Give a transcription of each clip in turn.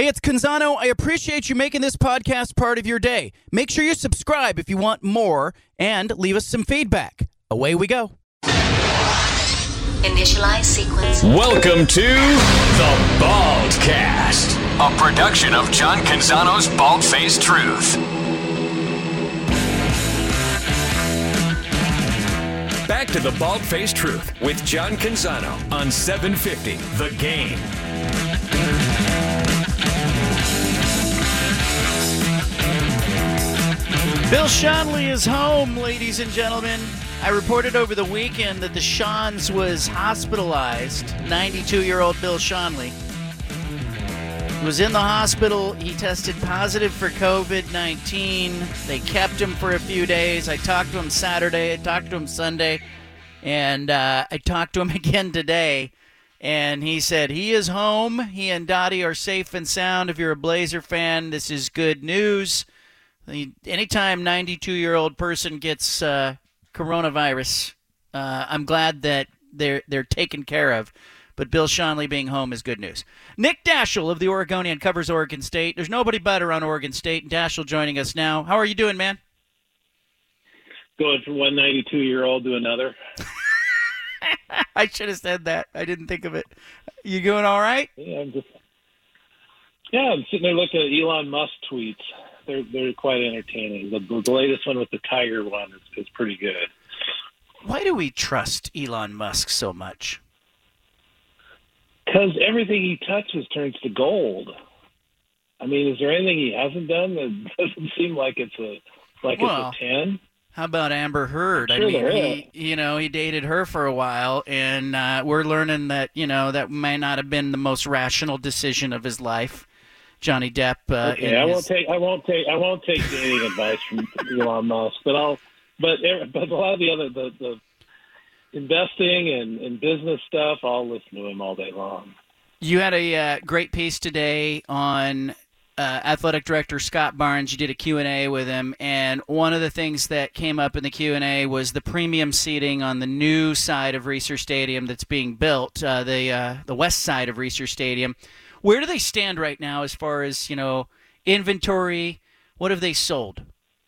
Hey, it's Canzano. I appreciate you making this podcast part of your day. Make sure you subscribe if you want more and leave us some feedback. Away we go. Initialize sequence. Welcome to The Baldcast, a production of John Canzano's Bald-Faced Truth. Back to The Bald-Faced Truth with John Canzano on 750 The Game. Bill Schonely is home, ladies and gentlemen. I reported over the weekend that the Schons was hospitalized. 92-year-old Bill Schonely was in the hospital. He tested positive for COVID-19. They kept him for a few days. I talked to him Saturday. I talked to him Sunday. And I talked to him again today. And he said he is home. He and Dottie are safe and sound. If you're a Blazer fan, this is good news. Anytime 92-year-old person gets coronavirus, I'm glad that they're taken care of. But Bill Schonely being home is good news. Nick Daschel of the Oregonian covers Oregon State. There's nobody better on Oregon State. Daschel joining us now. How are you doing, man? Going from one 92-year-old to another. I should have said that. I didn't think of it. You doing all right? Yeah, I'm sitting there looking at Elon Musk tweets. They're quite entertaining. The latest one with the tiger one is pretty good. Why do we trust Elon Musk so much? Because everything he touches turns to gold. I mean, is there anything he hasn't done that doesn't seem like it's a 10? How about Amber Heard? Sure, he dated her for a while, and we're learning that that might not have been the most rational decision of his life. Johnny Depp. Okay, I won't take dating advice from Elon Musk, but a lot of the investing and business stuff, I'll listen to him all day long. You had a great piece today on Athletic Director Scott Barnes. You did a Q&A with him, and one of the things that came up in the Q&A was the premium seating on the new side of Reser Stadium that's being built, the west side of Reser Stadium. Where do they stand right now as far as, inventory? What have they sold?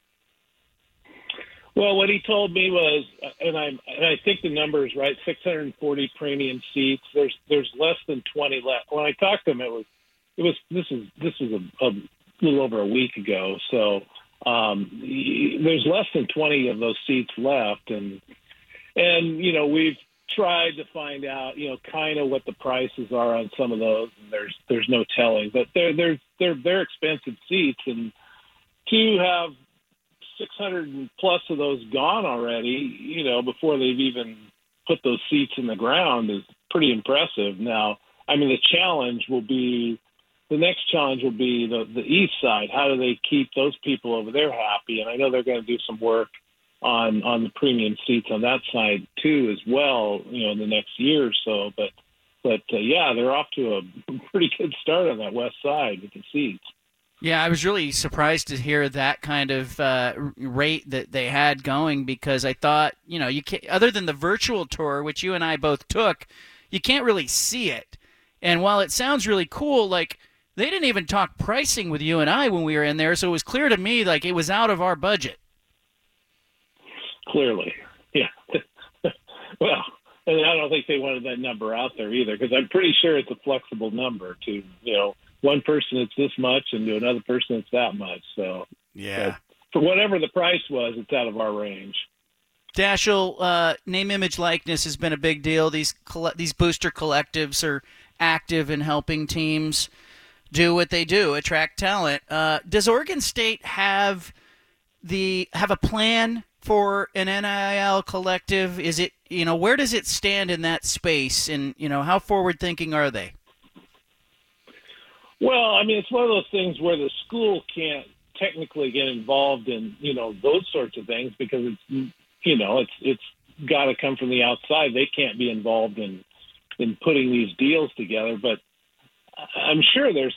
Well, what he told me was, and I think the number is right, 640 premium seats. There's less than 20 left. When I talked to him, this was a little over a week ago. So there's less than 20 of those seats left, and we've tried to find out, kind of what the prices are on some of those, and there's no telling. But they're expensive seats, and to have 600 plus of those gone already, before they've even put those seats in the ground is pretty impressive. Now, I mean, the next challenge will be the east side. How do they keep those people over there happy? And I know they're going to do some work on the premium seats on that side too, as well, in the next year or so. But they're off to a pretty good start on that west side with the seats. Yeah, I was really surprised to hear that kind of rate that they had going, because I thought, you can't, other than the virtual tour, which you and I both took, you can't really see it. And while it sounds really cool, they didn't even talk pricing with you and I when we were in there, so it was clear to me it was out of our budget. Clearly, yeah. Well, and I don't think they wanted that number out there either, because I'm pretty sure it's a flexible number to, one person it's this much and to another person it's that much. So, yeah. For whatever the price was, it's out of our range. Daschel, name, image, likeness has been a big deal. These booster collectives are active in helping teams do what they do, attract talent. Does Oregon State have a plan for an NIL collective? Is it, where does it stand in that space, and how forward thinking are they? Well, I mean, it's one of those things where the school can't technically get involved in, those sorts of things, because it's got to come from the outside. They can't be involved in putting these deals together, but I'm sure there's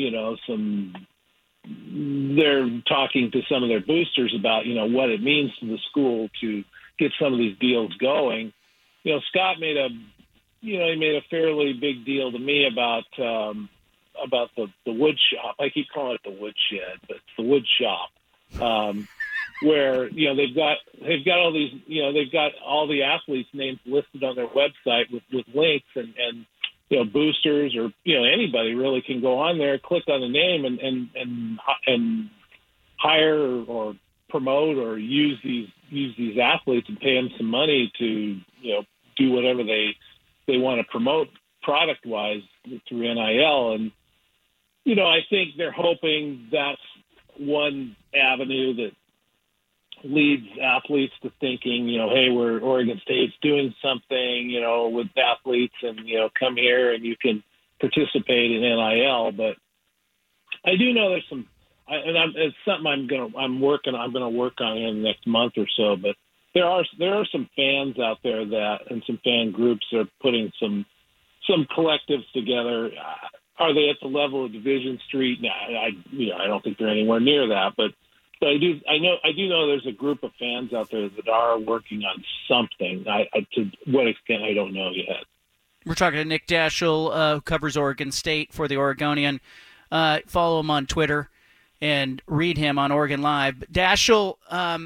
they're talking to some of their boosters about, what it means to the school to get some of these deals going. Scott made a fairly big deal to me about, the wood shop. I keep calling it the wood shed, but it's the wood shop. Where they've got all these they've got all the athletes' names listed on their website with links and boosters or anybody really can go on there, click on the name and hire or promote or use these athletes and pay them some money to do whatever they want to promote product wise through NIL. And I think they're hoping that's one avenue that leads athletes to thinking, hey, Oregon State's doing something, with athletes and, come here and you can participate in NIL. But I do know there's some, it's something I'm going to work on in the next month or so, but there are some fans out there and some fan groups are putting some collectives together. Are they at the level of Division Street? No, I don't think they're anywhere near that, but I do know there's a group of fans out there that are working on something. To what extent, I don't know yet. We're talking to Nick Daschel, who covers Oregon State for the Oregonian. Follow him on Twitter and read him on Oregon Live. But Daschel,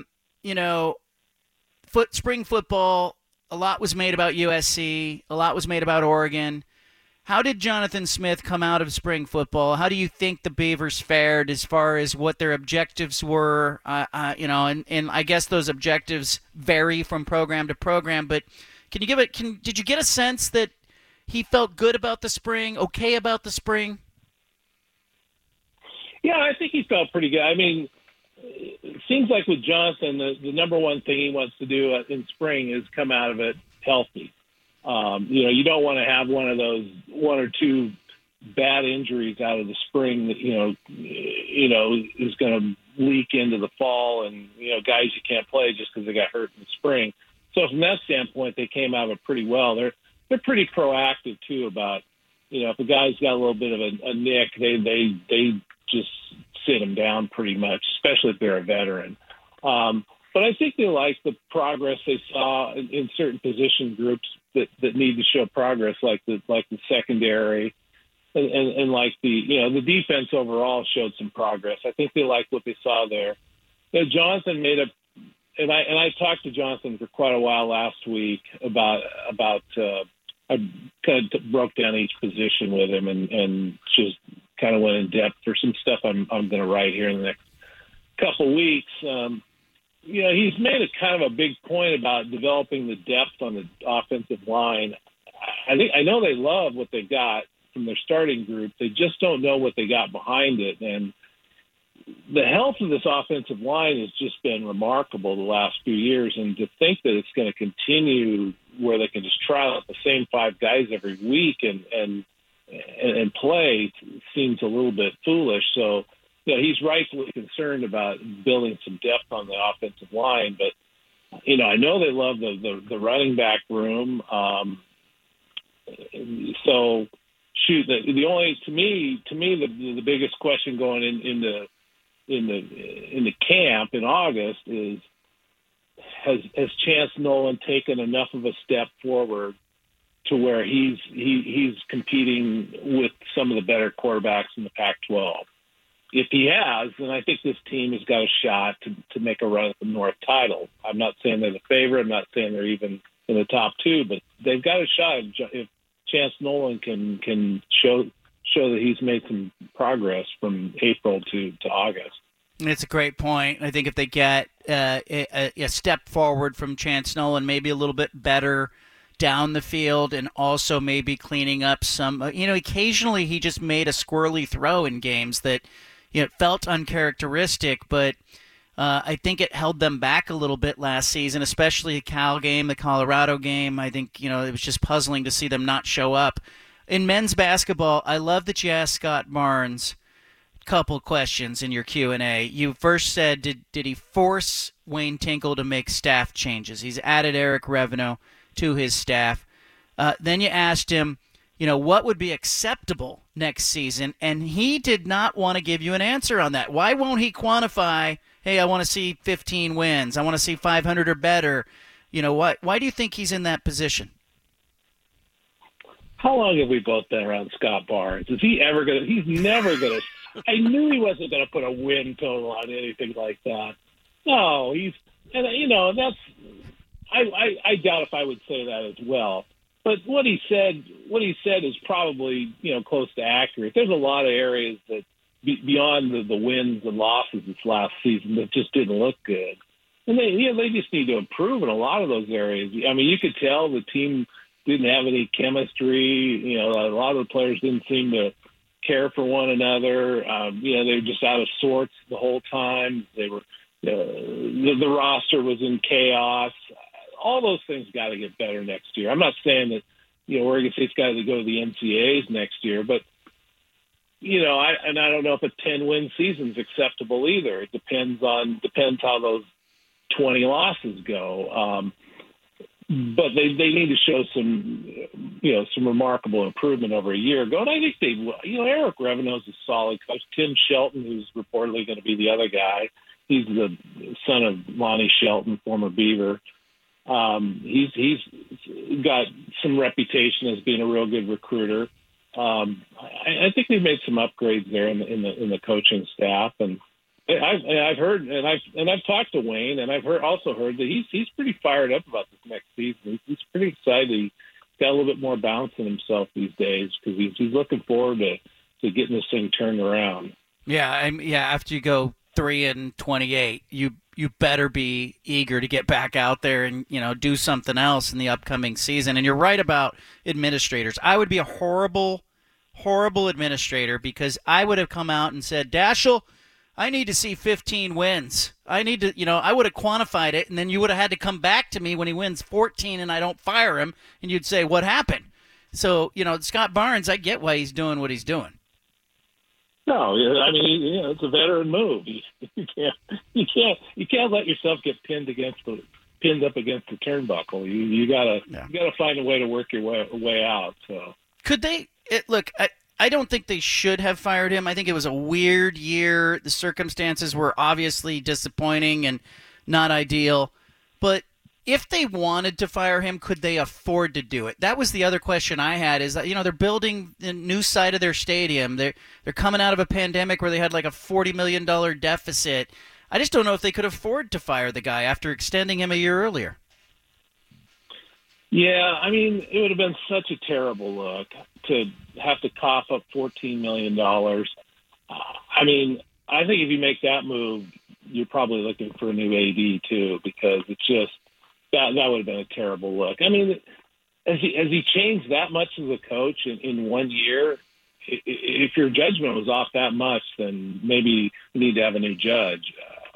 spring football, a lot was made about USC, a lot was made about Oregon. How did Jonathan Smith come out of spring football? How do you think the Beavers fared as far as what their objectives were? And I guess those objectives vary from program to program. But did you get a sense that he felt good about the spring, okay about the spring? Yeah, I think he felt pretty good. I mean, it seems like with Jonathan, the number one thing he wants to do in spring is come out of it healthy. You don't want to have one or two bad injuries out of the spring that, is going to leak into the fall and, guys you can't play just because they got hurt in the spring. So from that standpoint, they came out of it pretty well. They're pretty proactive too about, if a guy's got a little bit of a nick, they just sit him down pretty much, especially if they're a veteran. But I think they like the progress they saw in certain position groups that need to show progress, like the secondary, and like the defense overall showed some progress. I think they liked what they saw there. Jonathan and I talked to Jonathan for quite a while last week about I kind of broke down each position with him and just kind of went in depth for some stuff I'm going to write here in the next couple weeks. He's made a kind of a big point about developing the depth on the offensive line. I know they love what they got from their starting group. They just don't know what they got behind it. And the health of this offensive line has just been remarkable the last few years. And to think that it's going to continue where they can just try out the same five guys every week and play seems a little bit foolish. So, he's rightfully concerned about building some depth on the offensive line, but I know they love the running back room. So shoot, the biggest question going in the camp in August is has Chance Nolan taken enough of a step forward to where he's competing with some of the better quarterbacks in the Pac-12? If he has, then I think this team has got a shot to make a run at the North title. I'm not saying they're the favorite. I'm not saying they're even in the top two, but they've got a shot if Chance Nolan can show that he's made some progress from April to August. It's a great point. I think if they get a step forward from Chance Nolan, maybe a little bit better down the field and also maybe cleaning up some, occasionally he just made a squirrely throw in games that, it felt uncharacteristic, but I think it held them back a little bit last season, especially the Cal game, the Colorado game. I think, it was just puzzling to see them not show up. In men's basketball, I love that you asked Scott Barnes a couple questions in your Q&A. You first said, did he force Wayne Tinkle to make staff changes? He's added Eric Revenue to his staff. Then you asked him, what would be acceptable next season? And he did not want to give you an answer on that. Why won't he quantify, hey, I want to see 15 wins. I want to see 500 or better. Why do you think he's in that position? how long have we both been around Scott Barnes? Is he ever going to – he's never going to – I knew he wasn't going to put a win total on anything like that. No, he's – and, that's – I doubt if I would say that as well. But what he said is probably, close to accurate. There's a lot of areas that beyond the wins and losses this last season that just didn't look good. And they just need to improve in a lot of those areas. I mean, you could tell the team didn't have any chemistry. A lot of the players didn't seem to care for one another. They were just out of sorts the whole time. They were the roster was in chaos. All those things got to get better next year. I'm not saying that Oregon State's got to go to the NCAAs next year, but I don't know if a 10-win season's acceptable either. It depends how those 20 losses go. But they need to show some remarkable improvement over a year ago. And I think they will. Eric Revenau's a solid coach. Tim Shelton, who's reportedly going to be the other guy, he's the son of Lonnie Shelton, former Beaver. He's got some reputation as being a real good recruiter. I think they've made some upgrades there in the coaching staff, and I've heard, and I've talked to Wayne, and I've also heard that he's pretty fired up about this next season. He's pretty excited. He's got a little bit more bounce in himself these days because he's looking forward to getting this thing turned around. Yeah, after you go 3-28, you better be eager to get back out there and do something else in the upcoming season. And you're right about administrators. I would be a horrible administrator because I would have come out and said, Daschle, I need to see 15 wins. I need to, I would have quantified it, and then you would have had to come back to me when he wins 14 and I don't fire him, and you'd say, what happened? So, Scott Barnes, I get why he's doing what he's doing. No, I mean, it's a veteran move. You can't let yourself get pinned up against the turnbuckle. You gotta find a way to work your way out. So could they look? I don't think they should have fired him. I think it was a weird year. The circumstances were obviously disappointing and not ideal. But if they wanted to fire him, could they afford to do it? That was the other question I had is that, they're building the new side of their stadium. They're coming out of a pandemic where they had like a $40 million deficit. I just don't know if they could afford to fire the guy after extending him a year earlier. Yeah, I mean, it would have been such a terrible look to have to cough up $14 million. I mean, I think if you make that move, you're probably looking for a new AD too, because it's just that would have been a terrible look. I mean, has he changed that much as a coach in 1 year? If your judgment was off that much, then maybe you need to have a new judge.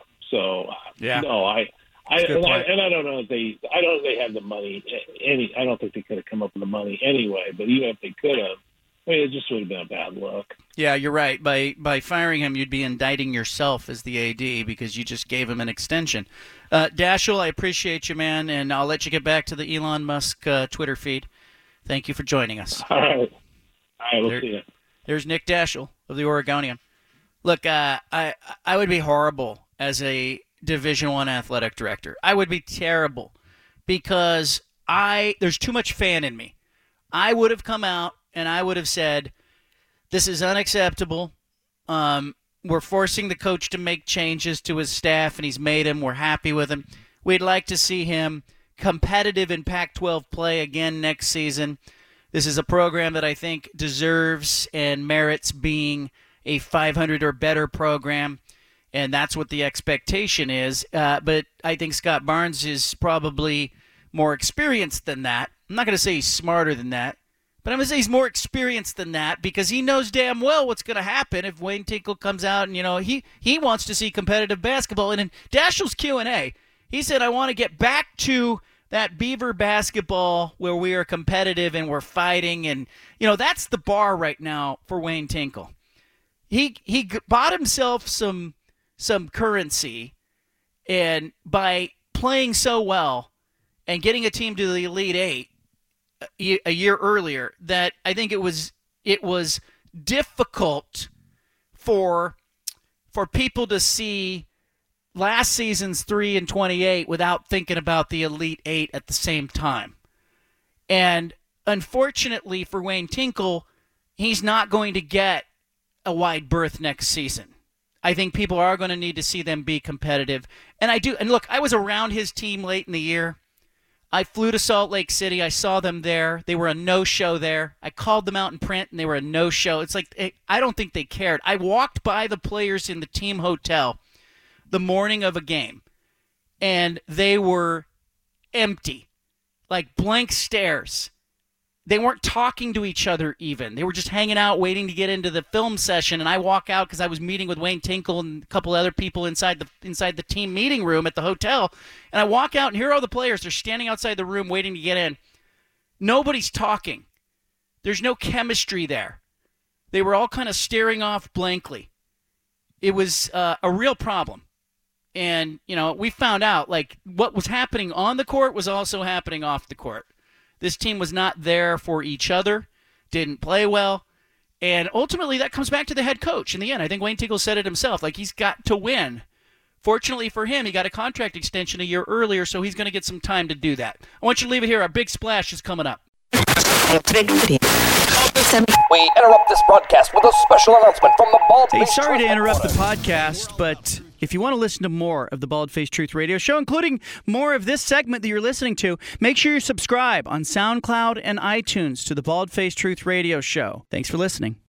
No, I don't know if they had the money. I don't think they could have come up with the money anyway. But even if they could have, it just would have been a bad look. Yeah, you're right. By firing him, you'd be indicting yourself as the AD because you just gave him an extension. Daschle, I appreciate you, man, and I'll let you get back to the Elon Musk Twitter feed. Thank you for joining us. All right. We'll see you. There's Nick Daschle of the Oregonian. Look, I would be horrible as a Division I athletic director. I would be terrible because there's too much fan in me. I would have come out and I would have said, this is unacceptable. We're forcing the coach to make changes to his staff, and he's made them. We're happy with him. We'd like to see him competitive in Pac-12 play again next season. This is a program that I think deserves and merits being a 500 or better program, and that's what the expectation is. But I think Scott Barnes is probably more experienced than that. I'm not going to say he's smarter than that, but I'm going to say he's more experienced than that because he knows damn well what's going to happen if Wayne Tinkle comes out and, he wants to see competitive basketball. And in Daschle's Q&A, he said, I want to get back to that Beaver basketball where we are competitive and we're fighting. And, that's the bar right now for Wayne Tinkle. He bought himself some currency, and by playing so well and getting a team to the Elite Eight a year earlier, that I think it was difficult for people to see last season's 3-28 without thinking about the Elite Eight at the same time. And unfortunately for Wayne Tinkle, he's not going to get a wide berth next season. I think people are going to need to see them be competitive. And I do. And look, I was around his team late in the year. I flew to Salt Lake City. I saw them there. They were a no-show there. I called them out in print, and they were a no-show. It's like, I don't think they cared. I walked by the players in the team hotel the morning of a game, and they were empty, like blank stares. They weren't talking to each other even. They were just hanging out, waiting to get into the film session. And I walk out because I was meeting with Wayne Tinkle and a couple other people inside the team meeting room at the hotel. And I walk out, and here are all the players. They're standing outside the room waiting to get in. Nobody's talking. There's no chemistry there. They were all kind of staring off blankly. It was a real problem. And, we found out, like, what was happening on the court was also happening off the court. This team was not there for each other, didn't play well, and ultimately that comes back to the head coach in the end. I think Wayne Tinkle said it himself, like he's got to win. Fortunately for him, he got a contract extension a year earlier, so he's going to get some time to do that. I want you to leave it here. Our big splash is coming up. We interrupt this broadcast with a special announcement from the Bald Face. Hey, sorry to interrupt the podcast, but if you want to listen to more of the Bald Face Truth Radio Show, including more of this segment that you're listening to, make sure you subscribe on SoundCloud and iTunes to the Bald Face Truth Radio Show. Thanks for listening.